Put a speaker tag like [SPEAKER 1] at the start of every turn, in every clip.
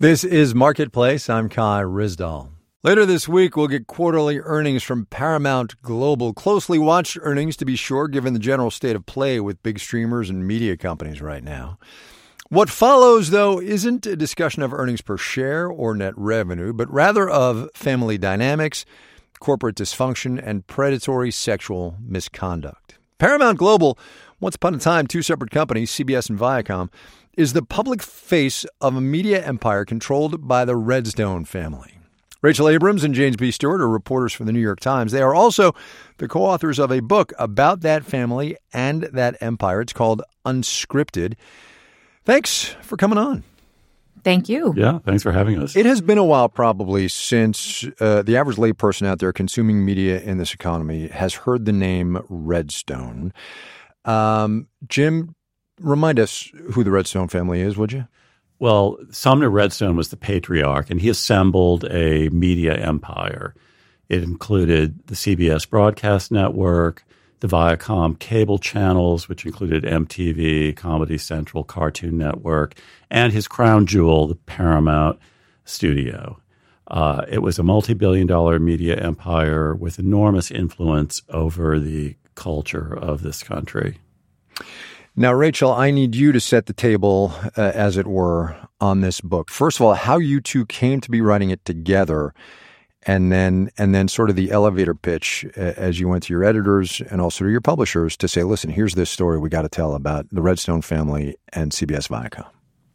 [SPEAKER 1] This is Marketplace. I'm Kai Ryssdal. Later this week, we'll get quarterly earnings from Paramount Global. Closely watched earnings, to be sure, given the general state of play with big streamers and media companies right now. What follows, though, isn't a discussion of earnings per share or net revenue, but rather of family dynamics, corporate dysfunction, and predatory sexual misconduct. Paramount Global, once upon a time two separate companies, CBS and Viacom, is the public face of a media empire controlled by the Redstone family. Rachel Abrams and James B. Stewart are reporters for the New York Times. They are also the co-authors of a book about that family and that empire. It's called Unscripted. Thanks for coming on.
[SPEAKER 2] Thank you.
[SPEAKER 3] Yeah, thanks for having us.
[SPEAKER 1] It has been a while probably since the average layperson out there consuming media in this economy has heard the name Redstone. Jim, remind us who the Redstone family is, would you?
[SPEAKER 3] Well, Sumner Redstone was the patriarch, and he assembled a media empire. It included the CBS broadcast network, the Viacom cable channels, which included MTV, Comedy Central, Cartoon Network, and his crown jewel, the Paramount Studio. It was a multi-billion-dollar media empire with enormous influence over the culture of this country.
[SPEAKER 1] Now, Rachel, I need you to set the table, as it were, on this book. First of all, how you two came to be writing it together, and then sort of the elevator pitch as you went to your editors and also to your publishers to say, listen, here's this story we got to tell about the Redstone family and CBS Viacom.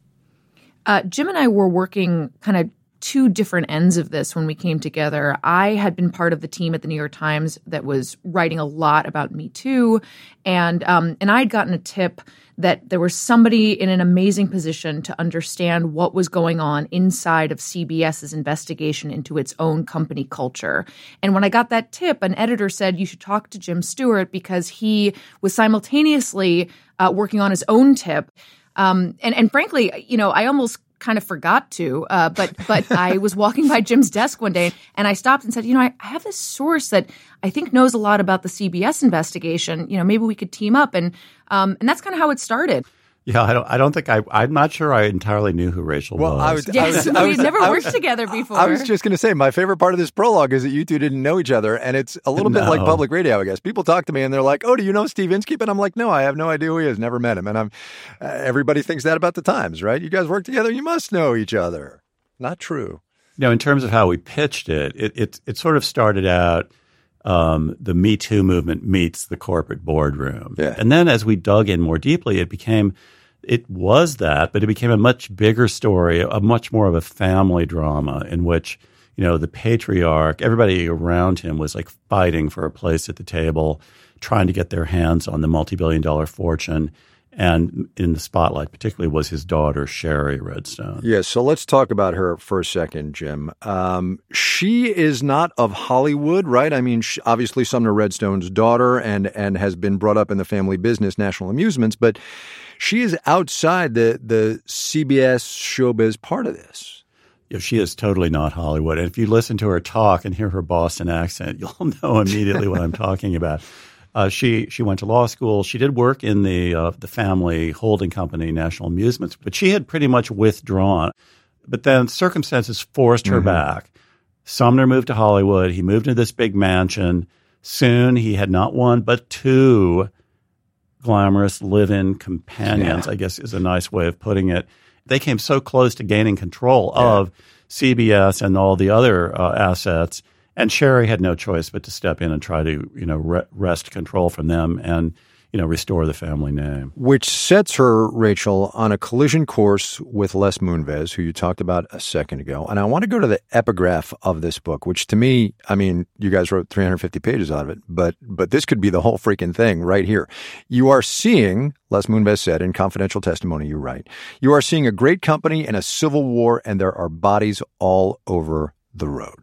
[SPEAKER 2] Jim and I were working kind of two different ends of this when we came together. I had been part of the team at the New York Times that was writing a lot about Me Too, and I'd gotten a tip that there was somebody in an amazing position to understand what was going on inside of CBS's investigation into its own company culture. And when I got that tip, an editor said you should talk to Jim Stewart because he was simultaneously working on his own tip. And frankly, you know, I almost kind of forgot to, but I was walking by Jim's desk one day and I stopped and said, you know, I have this source that I think knows a lot about the CBS investigation. You know, maybe we could team up. And that's kind of how it started.
[SPEAKER 3] Yeah, I'm not sure I entirely knew who Rachel was.
[SPEAKER 2] We'd never worked together before.
[SPEAKER 1] I was just going to say, my favorite part of this prologue is that you two didn't know each other, and it's a little bit like public radio, I guess. People talk to me, and they're like, oh, do you know Steve Inskeep? And I'm like, no, I have no idea who he is, never met him. And everybody thinks that about the Times, right? You guys work together, you must know each other. Not true.
[SPEAKER 3] No, in terms of how we pitched it sort of started out the Me Too movement meets the corporate boardroom.
[SPEAKER 1] Yeah.
[SPEAKER 3] And then as we dug in more deeply, it was that, but it became a much bigger story, a much more of a family drama in which, you know, the patriarch, everybody around him was like fighting for a place at the table, trying to get their hands on the multi-billion-dollar fortune. And in the spotlight particularly was his daughter, Sherry Redstone.
[SPEAKER 1] Yes, so let's talk about her for a second, Jim. She is not of Hollywood, right? I mean, obviously Sumner Redstone's daughter and has been brought up in the family business, National Amusements, but she is outside the CBS showbiz part of this.
[SPEAKER 3] Yeah, she is totally not Hollywood. And if you listen to her talk and hear her Boston accent, you'll know immediately what I'm talking about. She went to law school. She did work in the family holding company, National Amusements, but she had pretty much withdrawn. But then circumstances forced her back. Sumner moved to Hollywood. He moved into this big mansion. Soon he had not one but two glamorous live-in companions, I guess is a nice way of putting it. They came so close to gaining control of CBS and all the other assets. And Sherry had no choice but to step in and try to, you know, wrest control from them and, you know, restore the family name.
[SPEAKER 1] Which sets her, Rachel, on a collision course with Les Moonves, who you talked about a second ago. And I want to go to the epigraph of this book, which to me, I mean, you guys wrote 350 pages out of it, but this could be the whole freaking thing right here. You are seeing, Les Moonves said in confidential testimony you write, you are seeing a great company in a civil war and there are bodies all over the road.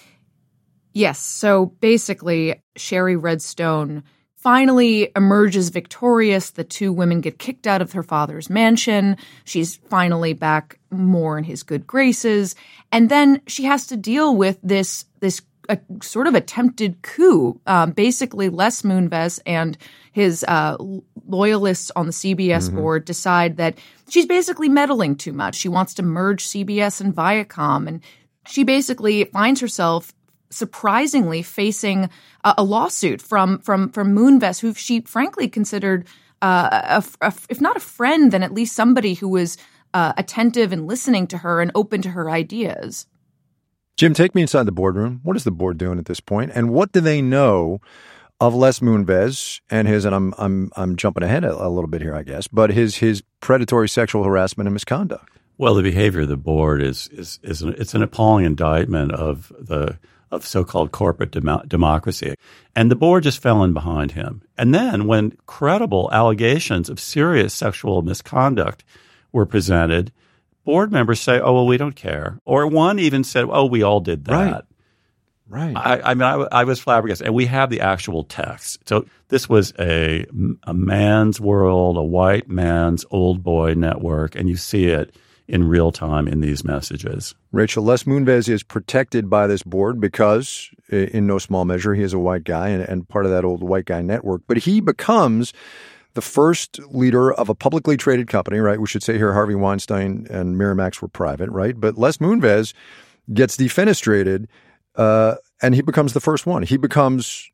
[SPEAKER 2] Yes. So basically, Sherry Redstone finally emerges victorious. The two women get kicked out of her father's mansion. She's finally back more in his good graces. And then she has to deal with this a sort of attempted coup. Basically, Les Moonves and his loyalists on the CBS board decide that she's basically meddling too much. She wants to merge CBS and Viacom, and she basically finds herself surprisingly facing a lawsuit from Moonves, who she frankly considered, if not a friend, then at least somebody who was attentive and listening to her and open to her ideas.
[SPEAKER 1] Jim, take me inside the boardroom. What is the board doing at this point? And what do they know of Les Moonves and his, and I'm jumping ahead a little bit here, I guess, but his predatory sexual harassment and misconduct?
[SPEAKER 3] Well, the behavior of the board it's an appalling indictment of so-called corporate democracy. And the board just fell in behind him. And then when credible allegations of serious sexual misconduct were presented, board members say, oh, well, we don't care. Or one even said, oh, we all did that.
[SPEAKER 1] Right.
[SPEAKER 3] I was flabbergasted. And we have the actual text. So this was a man's world, a white man's old boy network, and you see it in real time in these messages.
[SPEAKER 1] Rachel, Les Moonves is protected by this board because, in no small measure, he is a white guy and part of that old white guy network. But he becomes the first leader of a publicly traded company, right? We should say here Harvey Weinstein and Miramax were private, right? But Les Moonves gets defenestrated, and he becomes the first one. He becomes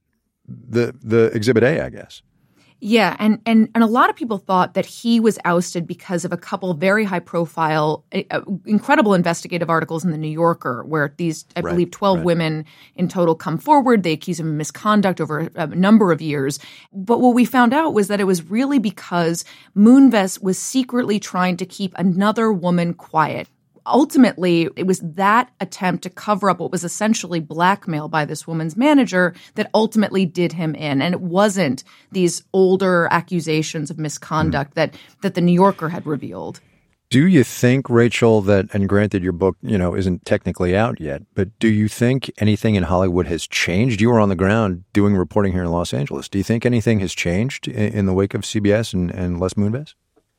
[SPEAKER 1] the Exhibit A, I guess.
[SPEAKER 2] Yeah, and a lot of people thought that he was ousted because of a couple very high-profile, incredible investigative articles in The New Yorker, where these, I believe, 12 women in total come forward. They accuse him of misconduct over a number of years. But what we found out was that it was really because Moonves was secretly trying to keep another woman quiet. Ultimately, it was that attempt to cover up what was essentially blackmail by this woman's manager that ultimately did him in. And it wasn't these older accusations of misconduct that the New Yorker had revealed.
[SPEAKER 1] Do you think, Rachel, that, and granted your book, isn't technically out yet, but do you think anything in Hollywood has changed? You were on the ground doing reporting here in Los Angeles. Do you think anything has changed in the wake of CBS and Les Moonves?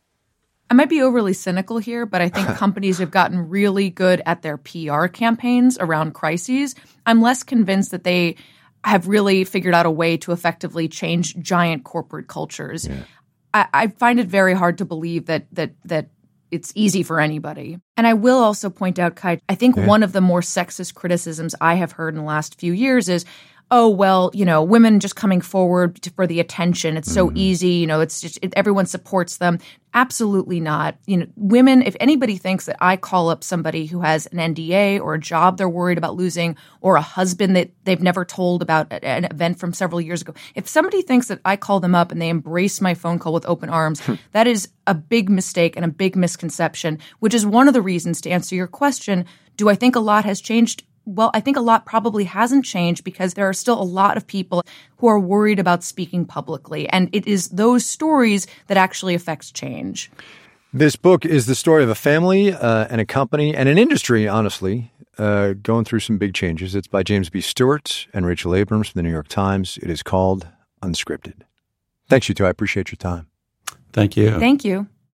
[SPEAKER 2] I might be overly cynical here, but I think companies have gotten really good at their PR campaigns around crises. I'm less convinced that they have really figured out a way to effectively change giant corporate cultures. Yeah. I find it very hard to believe that it's easy for anybody. And I will also point out, Kai, I think one of the more sexist criticisms I have heard in the last few years is, oh, well, women just coming forward for the attention. It's so easy. It's just everyone supports them. Absolutely not. Women, if anybody thinks that I call up somebody who has an NDA or a job they're worried about losing or a husband that they've never told about an event from several years ago, if somebody thinks that I call them up and they embrace my phone call with open arms, that is a big mistake and a big misconception, which is one of the reasons, to answer your question, do I think a lot has changed? Well, I think a lot probably hasn't changed because there are still a lot of people who are worried about speaking publicly. And it is those stories that actually affects change.
[SPEAKER 1] This book is the story of a family and a company and an industry, honestly, going through some big changes. It's by James B. Stewart and Rachel Abrams from the New York Times. It is called Unscripted. Thanks, you two. I appreciate your time.
[SPEAKER 3] Thank you.
[SPEAKER 2] Thank you.